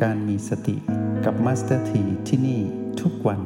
การมีสติกับมาสเตอร์ทีที่นี่ทุกวัน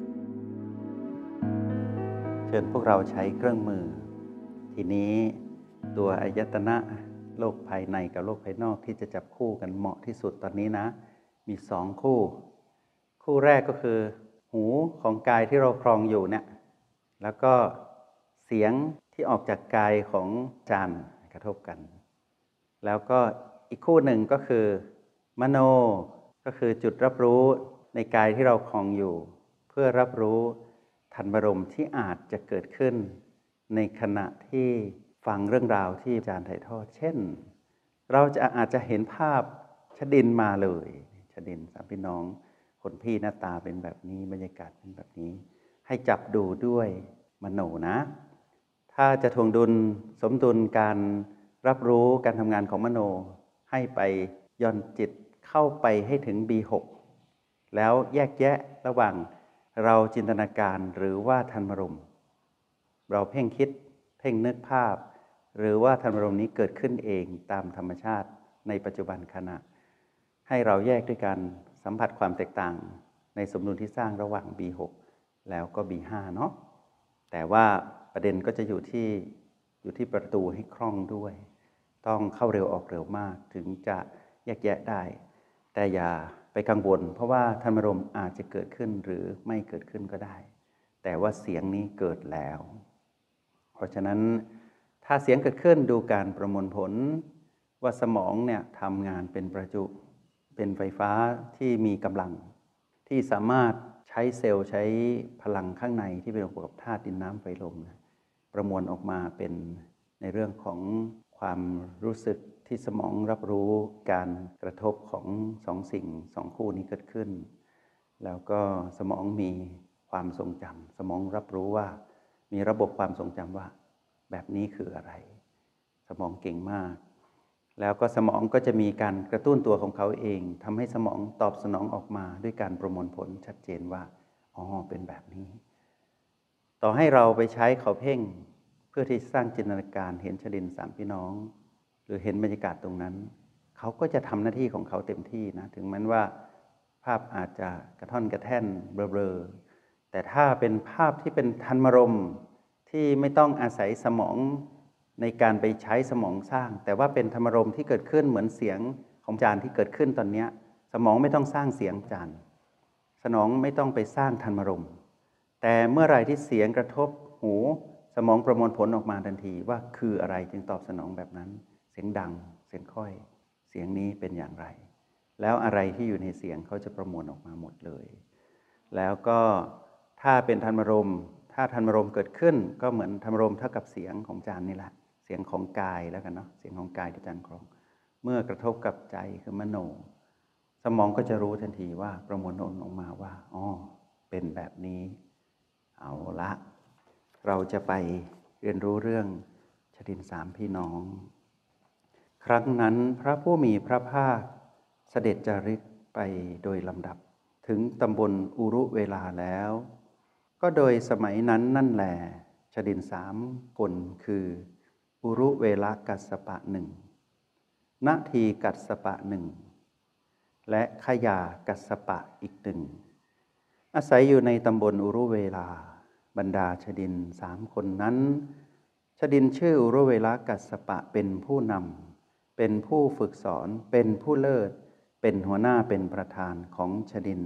เชิญพวกเราใช้เครื่องมือทีนี้ตัวอายตนะโลกภายในกับโลกภายนอกที่จะจับคู่กันเหมาะที่สุดตอนนี้นะมี2คู่แรกก็คือหูของกายที่เราครองอยู่เนี่ยแล้วก็เสียงที่ออกจากกายของจานกระทบกันแล้วก็อีกคู่หนึ่งก็คือมโนก็คือจุดรับรู้ในกายที่เราครองอยู่เพื่อรับรู้ธรรมารมณ์ที่อาจจะเกิดขึ้นในขณะที่ฟังเรื่องราวที่อาจารย์ถ่ายทอดเช่นเราอาจจะเห็นภาพชดินมาเลยชดินสามพี่น้องคนพี่หน้าตาเป็นแบบนี้บรรยากาศเป็นแบบนี้ให้จับดูด้วยมโนนะถ้าจะทวงดุลสมดุลการรับรู้การทำงานของมโนให้ไปย่อนจิตเข้าไปให้ถึง B6 แล้วแยกแยะระหว่างเราจินตนาการหรือว่าธรรมารมณ์เราเพ่งคิดเพ่งนึกภาพหรือว่าธรรมารมณ์นี้เกิดขึ้นเองตามธรรมชาติในปัจจุบันขณะให้เราแยกด้วยการสัมผัสความแตกต่างในสมดุลที่สร้างระหว่าง B6 แล้วก็ B5 เนาะแต่ว่าประเด็นก็จะอยู่ที่ประตูให้คล่องด้วยต้องเข้าเร็วออกเร็วมากถึงจะแยกแยะได้แต่อย่าไปกังวลเพราะว่าธรรมารมณ์อาจจะเกิดขึ้นหรือไม่เกิดขึ้นก็ได้แต่ว่าเสียงนี้เกิดแล้วเพราะฉะนั้นถ้าเสียงเกิดขึ้นดูการประมวลผลว่าสมองเนี่ยทำงานเป็นประจุเป็นไฟฟ้าที่มีกำลังที่สามารถใช้เซลล์ใช้พลังข้างในที่เป็นองค์ประกอบธาตุดินน้ำไฟลมประมวลออกมาเป็นในเรื่องของความรู้สึกที่สมองรับรู้การกระทบของสิ่งคู่นี้เกิดขึ้นแล้วก็สมองมีความทรงจำสมองรับรู้ว่ามีระบบความทรงจำว่าแบบนี้คืออะไรสมองเก่งมากแล้วก็สมองก็จะมีการกระตุ้นตัวของเขาเองทำให้สมองตอบสนองออกมาด้วยการประมวลผลชัดเจนว่าอ๋อเป็นแบบนี้ต่อให้เราไปใช้เขาเพ่งเพื่อที่สร้างจินตนาการเห็นชดินสามพี่น้องหรือเห็นบรรยากาศตรงนั้นเขาก็จะทำหน้าที่ของเขาเต็มที่นะถึงแม้ว่าภาพอาจจะกระท่อนกระแท่นเบลอๆแต่ถ้าเป็นภาพที่เป็นธรรมารมณ์ที่ไม่ต้องอาศัยสมองในการไปใช้สมองสร้างแต่ว่าเป็นธรรมารมณ์ที่เกิดขึ้นเหมือนเสียงของจานที่เกิดขึ้นตอนนี้สมองไม่ต้องสร้างเสียงจานสมองไม่ต้องไปสร้างธรรมารมณ์แต่เมื่อไรที่เสียงกระทบหูสมองประมวลผลออกมาทันทีว่าคืออะไรจึงตอบสนองแบบนั้นเสียงดังเสียงค่อยเสียงนี้เป็นอย่างไรแล้วอะไรที่อยู่ในเสียงเขาจะประมวลออกมาหมดเลยแล้วก็ถ้าเป็นธรรมารมณ์ถ้าธรรมารมณ์เกิดขึ้นก็เหมือนธรรมารมณ์เท่ากับเสียงของจานนี่แหละเสียงของกายแล้วกันเนาะเสียงของกายที่จานครองเมื่อกระทบกับใจคือมโนสมองก็จะรู้ทันทีว่าประมวลผลออกมาว่าอ๋อเป็นแบบนี้เอาละเราจะไปเรียนรู้เรื่องชดินสามพี่น้องครั้งนั้นพระผู้มีพระภาคเสด็จจาริกไปโดยลำดับถึงตำบลอุรุเวลาแล้วก็โดยสมัยนั้นนั่นแหลชดิน3 คนคืออุรุเวลกัสสปะหนึ่งนาทีกัสสปะหนึ่งและขยากัสสปะอีกหนึ่งอาศัยอยู่ในตำบลอุรุเวลาบรรดาชดิน3 คนนั้นชดินชื่ออุรุเวลกัสสปะเป็นผู้นำเป็นผู้ฝึกสอนเป็นผู้เลิศเป็นหัวหน้าเป็นประธานของชดิน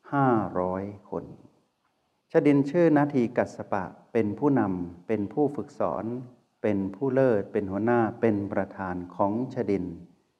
500 คนชดินชื่อนาทีกัสสปะเป็นผู้นำเป็นผู้ฝึกสอนเป็นผู้เลิศเป็นหัวหน้าเป็นประธานของชดิน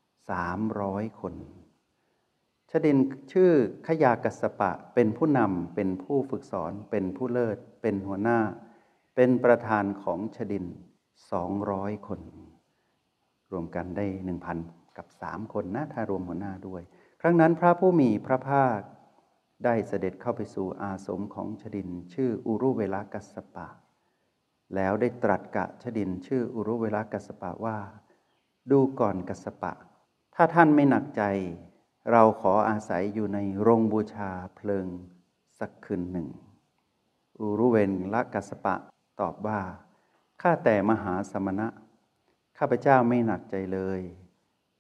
300 คนชดินชื่อขยากัสสปะเป็นผู้นำเป็นผู้ฝึกสอนเป็นผู้เลิศเป็นหัวหน้าเป็นประธานของชดิน200 คนรวมกันได้ 1,000 กับ 3 คนนะถ้ารวมหัวหน้าด้วยครั้งนั้นพระผู้มีพระภาคได้เสด็จเข้าไปสู่อาสมของชดินชื่ออุรุเวลกัสสปะแล้วได้ตรัสกับชดินชื่ออุรุเวลกัสสปะว่าดูก่อนกัสสปะถ้าท่านไม่หนักใจเราขออาศัยอยู่ในโรงบูชาเพลิงสักคืนหนึ่งอุรุเวลกัสสปะตอบว่าข้าแต่มหาสมณะข้าพเจ้าไม่หนักใจเลย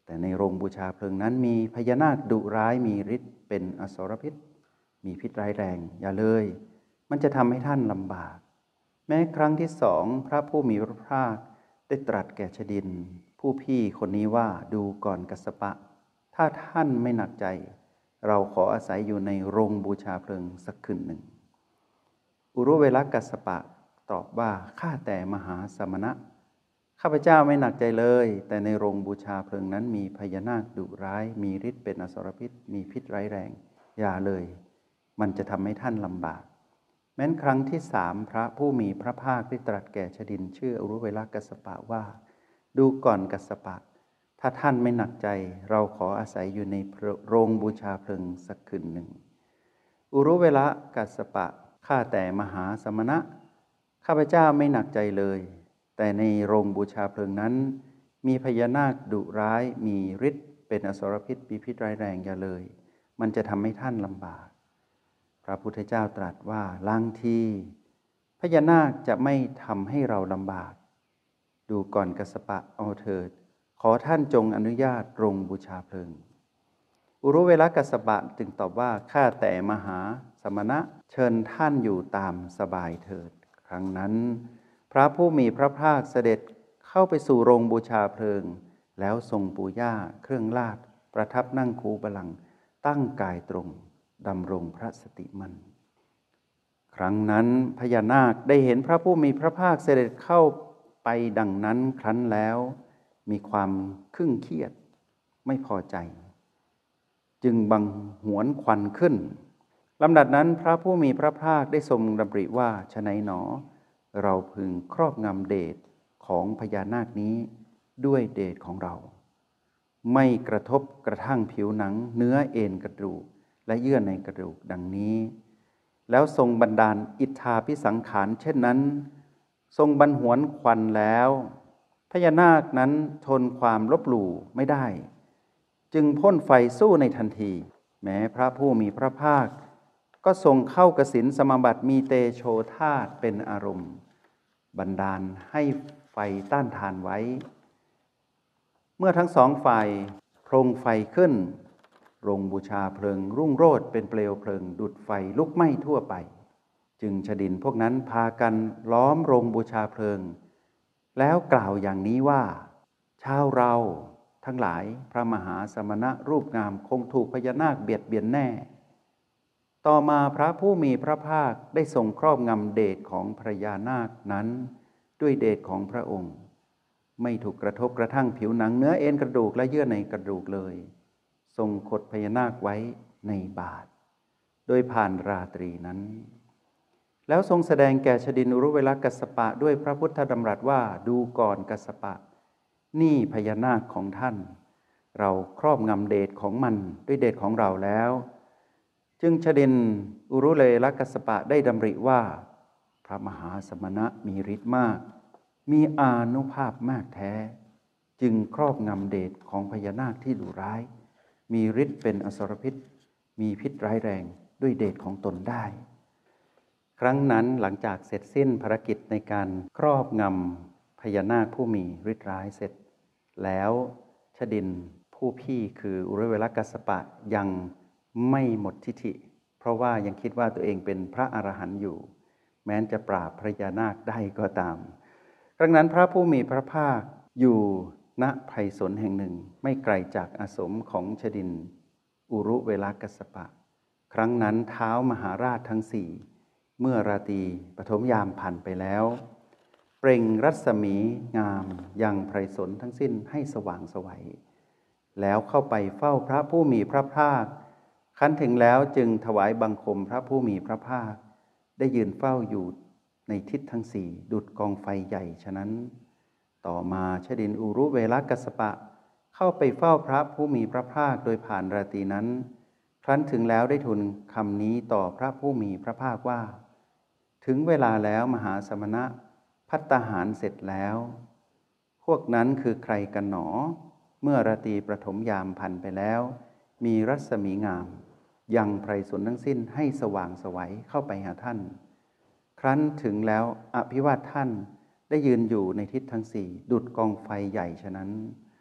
แต่ในโรงบูชาเพลิงนั้นมีพญานาคดุร้ายมีฤทธิ์เป็นอสรพิษมีพิษร้ายแรงอย่าเลยมันจะทำให้ท่านลำบากแม้ครั้งที่สองพระผู้มีพระภาคได้ตรัสแก่ชดินผู้พี่คนนี้ว่าดูก่อนกัสสปะถ้าท่านไม่หนักใจเราขออาศัยอยู่ในโรงบูชาเพลิงสักคืนหนึ่งอุรุเวลกัสสปะตอบว่าข้าแต่มหาสมณะข้าพเจ้าไม่หนักใจเลยแต่ในโรงบูชาเพลิงนั้นมีพญานาคดุร้ายมีฤทธิ์เป็นอสรพิษมีพิษร้ายแรงอย่าเลยมันจะทำให้ท่านลำบากแม้นครั้งที่สามพระผู้มีพระภาคได้ตรัสแก่ชดินชื่ออุรุเวลกัสสปะว่าดูก่อนกัสสปะถ้าท่านไม่หนักใจเราขออาศัยอยู่ในโรงบูชาเพลิงสักคืนหนึ่งอุรุเวลกัสสปะข้าแต่มหาสมณะข้าพเจ้าไม่หนักใจเลยแต่ในโรงบูชาเพลิงนั้นมีพญานาคดุร้ายมีฤทธิ์เป็นอสรพิษมีพิษร้ายแรงอย่าเลยมันจะทำให้ท่านลำบากพระพุทธเจ้าตรัสว่าลางทีพญานาคจะไม่ทำให้เราลำบากดูก่อนกัสสปะเอาเถิดขอท่านจงอนุญาตโรงบูชาเพลิงอุรุเวลกัสสปะจึงตอบว่าข้าแต่มหาสมณะเชิญท่านอยู่ตามสบายเถิดครั้งนั้นพระผู้มีพระภาคเสด็จเข้าไปสู่โรงบูชาเพลิงแล้วทรงปูย่าเครื่องลาดประทับนั่งคูบัลลังก์ตั้งกายตรงดำรงพระสติมั่นครั้งนั้นพญานาคได้เห็นพระผู้มีพระภาคเสด็จเข้าไปดังนั้นครั้นแล้วมีความครึ่งเครียดไม่พอใจจึงบังหวนควันขึ้นลำดับนั้นพระผู้มีพระภาคได้ทรงดำริว่าฉะไหนหนอเราพึงครอบงำเดชของพญานาคนี้ด้วยเดชของเราไม่กระทบกระทั่งผิวหนังเนื้อเอ็นกระดูกและเยื่อในกระดูกดังนี้แล้วทรงบันดาลอิทธาภิสังขารเช่นนั้นทรงบันหวนควันแล้วพญานาคนั้นทนความลบหลู่ไม่ได้จึงพ่นไฟสู้ในทันทีแม้พระผู้มีพระภาคก็ทรงเข้ากสิณสมาบัติมีเตโชธาตุเป็นอารมณ์บันดาลให้ไฟต้านทานไว้เมื่อทั้งสองฝ่ายโพลงไฟขึ้นโรงบูชาเพลิงรุ่งโรจน์เป็นเปลวเพลิงดุจไฟลุกไหม้ทั่วไปจึงชดินพวกนั้นพากันล้อมโรงบูชาเพลิงแล้วกล่าวอย่างนี้ว่าชาวเราทั้งหลายพระมหาสมณะรูปงามคงถูกพญานาคเบียดเบียนแน่ต่อมาพระผู้มีพระภาคได้ทรงครอบงำเดชของพญานาคนั้นด้วยเดชของพระองค์ไม่ถูกกระทบกระทั่งผิวหนังเนื้อเอ็นกระดูกและเยื่อในกระดูกเลยทรงขดพญานาคไว้ในบาตรโดยผ่านราตรีนั้นแล้วทรงแสดงแก่ชดินอุรุเวลกัสสปะด้วยพระพุทธดำรัสว่าดูก่อนกัสสปะนี่พญานาคของท่านเราครอบงำเดชของมันด้วยเดชของเราแล้วจึงชดินอุรุเวลกัสสปะได้ดำริว่าพระมหาสมณะมีฤทธิ์มากมีอานุภาพมากแท้จึงครอบงำเดชของพญานาคที่ดุร้ายมีฤทธิ์เป็นอสรพิษมีพิษร้ายแรงด้วยเดชของตนได้ครั้งนั้นหลังจากเสร็จสิ้นภารกิจในการครอบงำพญานาคผู้มีฤทธิ์ร้ายเสร็จแล้วชดินผู้พี่คืออุรุเวลกัสสปะยังไม่หมดทิฐิเพราะว่ายังคิดว่าตัวเองเป็นพระอรหันต์อยู่แม้จะปราบพญานาคได้ก็ตามครั้งนั้นพระผู้มีพระภาคอยู่ณไพรสนแห่งหนึ่งไม่ไกลจากอาสมของชดินอุรุเวลกัสสปะครั้งนั้นเท้ามหาราชทั้งสี่เมื่อราตรีปฐมยามผ่านไปแล้วเปล่งรัศมีงามยังไพรสนทั้งสิ้นให้สว่างไสวแล้วเข้าไปเฝ้าพระผู้มีพระภาคคันถึงแล้วจึงถวายบังคมพระผู้มีพระภาคได้ยืนเฝ้าอยู่ในทิศทั้งสี่ดุจกองไฟใหญ่ฉะนั้นต่อมาชดินอุรุเวลกัสสปะเข้าไปเฝ้าพระผู้มีพระภาคโดยผ่านราตรีนั้นครั้นถึงแล้วได้ทูลคำนี้ต่อพระผู้มีพระภาคว่าถึงเวลาแล้วมหาสมณะภัตตาหารเสร็จแล้วพวกนั้นคือใครกันหนอเมื่อราตรีประถมยามผ่านไปแล้วมีรัศมีงามยังไพรสนทั้งสิ้นให้สว่างไสวเข้าไปหาท่านครั้นถึงแล้วอภิวาทท่านได้ยืนอยู่ในทิศทั้งสี่ดุจกองไฟใหญ่ฉะนั้น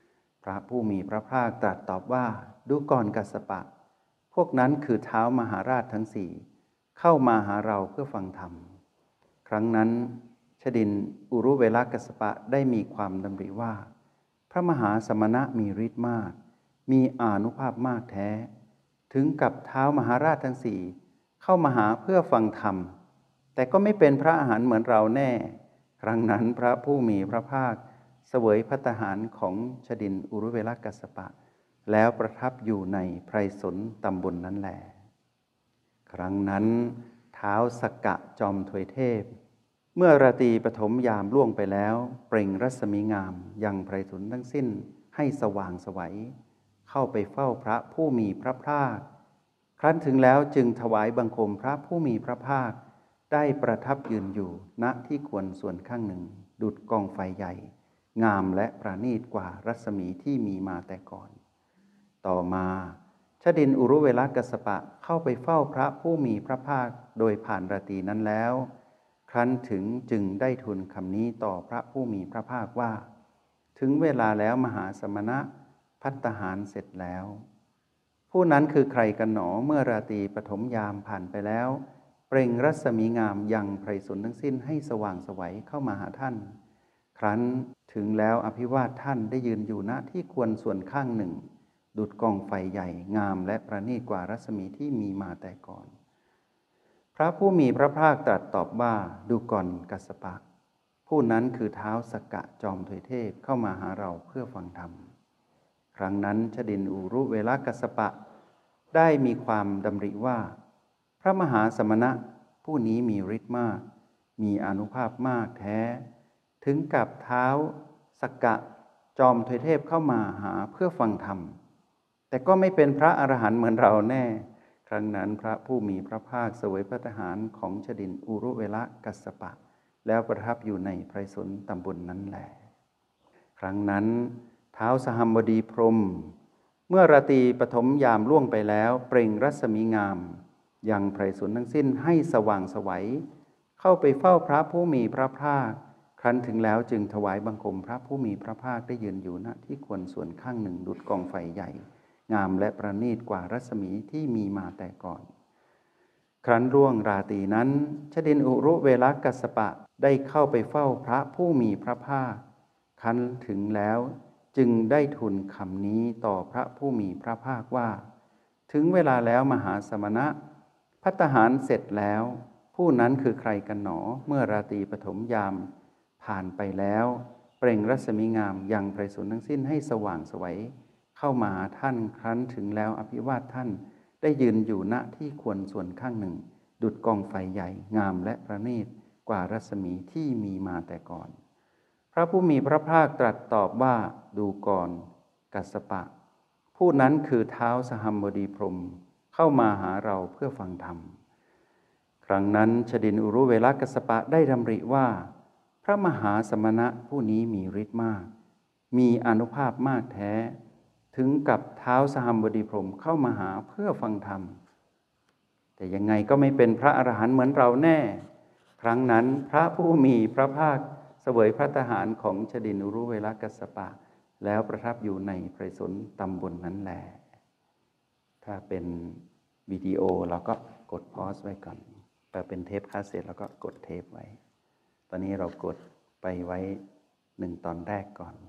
พระผู้มีพระภาคตรัสตอบว่าดูก่อนกัสสปะพวกนั้นคือเท้ามหาราชทั้งสี่เข้ามาหาเราเพื่อฟังธรรมครั้งนั้นชดินอุรุเวลกัสสปะได้มีความดำริว่าพระมหาสมณะมีฤทธิ์มากมีอานุภาพมากแท้ถึงกับเท้ามหาราชทั้งสี่เข้ามาหาเพื่อฟังธรรมแต่ก็ไม่เป็นพระอรหันต์เหมือนเราแน่ครั้งนั้นพระผู้มีพระภาคเสวยภัตตาหารของชดินอุรุเวลกัสสปะแล้วประทับอยู่ในไพรสนตำบลนั้นแลครั้งนั้นท้าวสักกะจอมทวยเทพเมื่อราตรีปฐมยามล่วงไปแล้วเปล่งรัศมีงามยังไพรสนทั้งสิ้นให้สว่างไสวเข้าไปเฝ้าพระผู้มีพระภาคครั้นถึงแล้วจึงถวายบังคมพระผู้มีพระภาคได้ประทับยืนอยู่ณที่ควรส่วนข้างหนึ่งดุจกองไฟใหญ่งามและประณีตกว่ารัศมีที่มีมาแต่ก่อนต่อมาชดินอุรุเวลกัสสปะเข้าไปเฝ้าพระผู้มีพระภาคโดยผ่านราตรีนั้นแล้วครั้นถึงจึงได้ทูลคำนี้ต่อพระผู้มีพระภาคว่าถึงเวลาแล้วมหาสมณะภัตตาหารเสร็จแล้วผู้นั้นคือใครกันหนอเมื่อราตรีปฐมยามผ่านไปแล้วเปล่งรัศมีงามยังไพรสนทั้งสิ้นให้สว่างไสวเข้ามาหาท่านครั้นถึงแล้วอภิวาทท่านได้ยืนอยู่ณที่ควรส่วนข้างหนึ่งดุจกองไฟใหญ่งามและประณีตกว่ารัศมีที่มีมาแต่ก่อนพระผู้มีพระภาคตรัสตอบว่าดูก่อนกัสสปะผู้นั้นคือท้าวสักกะจอมทวยเทพเข้ามาหาเราเพื่อฟังธรรมครั้งนั้นชดินอุรุเวลกัสสปะได้มีความดำริว่าพระมหาสมณะผู้นี้มีฤทธิ์มากมีอานุภาพมากแท้ถึงกับท้าวสักกะจอมทวยเทพเข้ามาหาเพื่อฟังธรรมแต่ก็ไม่เป็นพระอรหันต์เหมือนเราแน่ครั้งนั้นพระผู้มีพระภาคเสวยภัตตาหารของชดินอุรุเวลกัสสปะแล้วประทับอยู่ในไพรสนตำบลนั้นแลครั้งนั้นท้าวสหัมบดีพรหมเมื่อราตรีปฐมยามล่วงไปแล้วเปล่งรัศมีงามยังไพรสนทั้งสิ้นให้สว่างไสวเข้าไปเฝ้าพระผู้มีพระภาคครั้นถึงแล้วจึงถวายบังคมพระผู้มีพระภาคได้ยืนอยู่ณที่ควรส่วนข้างหนึ่งดุจกองไฟใหญ่งามและประณีตกว่ารัศมีที่มีมาแต่ก่อนครั้นร่วงราตรีนั้นชดินอุรุเวลกัสสปะได้เข้าไปเฝ้าพระผู้มีพระภาคครั้นถึงแล้วจึงได้ทูลคำนี้ต่อพระผู้มีพระภาคว่าถึงเวลาแล้วมหาสมณะภัตตาหารเสร็จแล้วผู้นั้นคือใครกันหนอเมื่อราตรีปฐมยามผ่านไปแล้วเปล่งรัศมีงามยังไพรสนทั้งสิ้นให้สว่างไสวเข้ามาหาท่านครั้นถึงแล้วอภิวาทท่านได้ยืนอยู่ณที่ควรส่วนข้างหนึ่งดุจกองไฟใหญ่งามและประณีตกว่ารัศมีที่มีมาแต่ก่อนพระผู้มีพระภาคตรัสตอบว่าดูก่อนกัสสปะผู้นั้นคือท้าวสหัมบดีพรหมเข้ามาหาเราเพื่อฟังธรรมครั้งนั้นชดินอุรุเวลกัสสปะได้ดำริว่าพระมหาสมณะผู้นี้มีฤทธิ์มากมีอานุภาพมากแท้ถึงกับท้าวสหัมบดีพรหมเข้ามาหาเพื่อฟังธรรมแต่ยังไงก็ไม่เป็นพระอรหันต์เหมือนเราแน่ครั้งนั้นพระผู้มีพระภาคเสวยภัตตาหารของชดินอุรุเวลกัสสปะแล้วประทับอยู่ในไพรสนตำบลนั้นแลถ้าเป็นวิดีโอเราก็กดพอสไว้ก่อนแต่เป็นเทปคาสเซ็ตเราก็กดเทปไว้ตอนนี้เรากดไปไว้1 ตอนแรกก่อน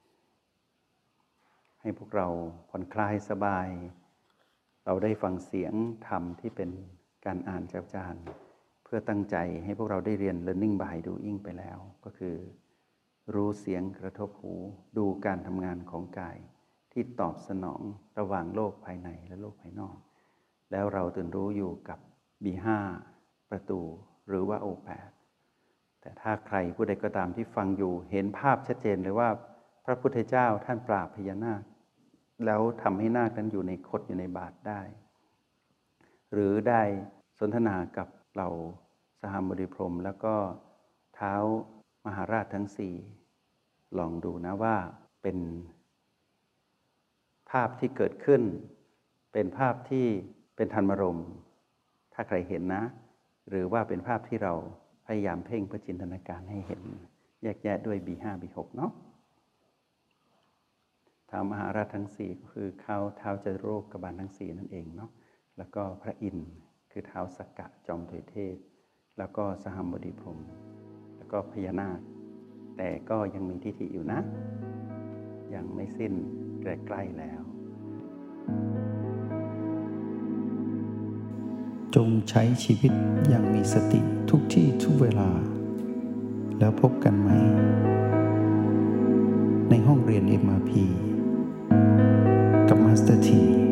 ให้พวกเราผ่อนคลายสบายเราได้ฟังเสียงธรรมที่เป็นการอ่านจากอาจารย์เพื่อตั้งใจให้พวกเราได้เรียน Learning by Doing ไปแล้วก็คือรู้เสียงกระทบหูดูการทำงานของกายที่ตอบสนองระหว่างโลกภายในและโลกภายนอกแล้วเราตื่นรู้อยู่กับ B5 ประตูหรือว่า O8 แต่ถ้าใครผู้ใดก็ตามที่ฟังอยู่เห็นภาพชัดเจนเลยว่าพระพุทธเจ้าท่านปราบพญานาคแล้วทำให้นาคนั้นอยู่ในคดอยู่ในบาตรได้หรือได้สนทนากับเหล่าสหัมบดีพรหมแล้วก็ท้าวมหาราชทั้งสี่ลองดูนะว่าเป็นภาพที่เกิดขึ้นเป็นภาพที่เป็นธรรมารมณ์ถ้าใครเห็นนะหรือว่าเป็นภาพที่เราพยายามเพ่งเพื่อจินตนาการให้เห็นแยกแยะด้วย B5 B6 เนาะท้าวมหาราชทั้งสี่ก็คือท้าวจตุโลกบาลทั้งสี่นั่นเองเนาะแล้วก็พระอินทร์คือท้าวสักกะจอมเทวเทพแล้วก็สหัมบดีพรหมแล้วก็พญานาคแต่ก็ยังมีทิฏฐิอยู่นะยังไม่สิ้นใกล้ๆแล้วจงใช้ชีวิตอย่างมีสติทุกที่ทุกเวลาแล้วพบกันไหมในห้องเรียน MRP กับมาสเตอร์ที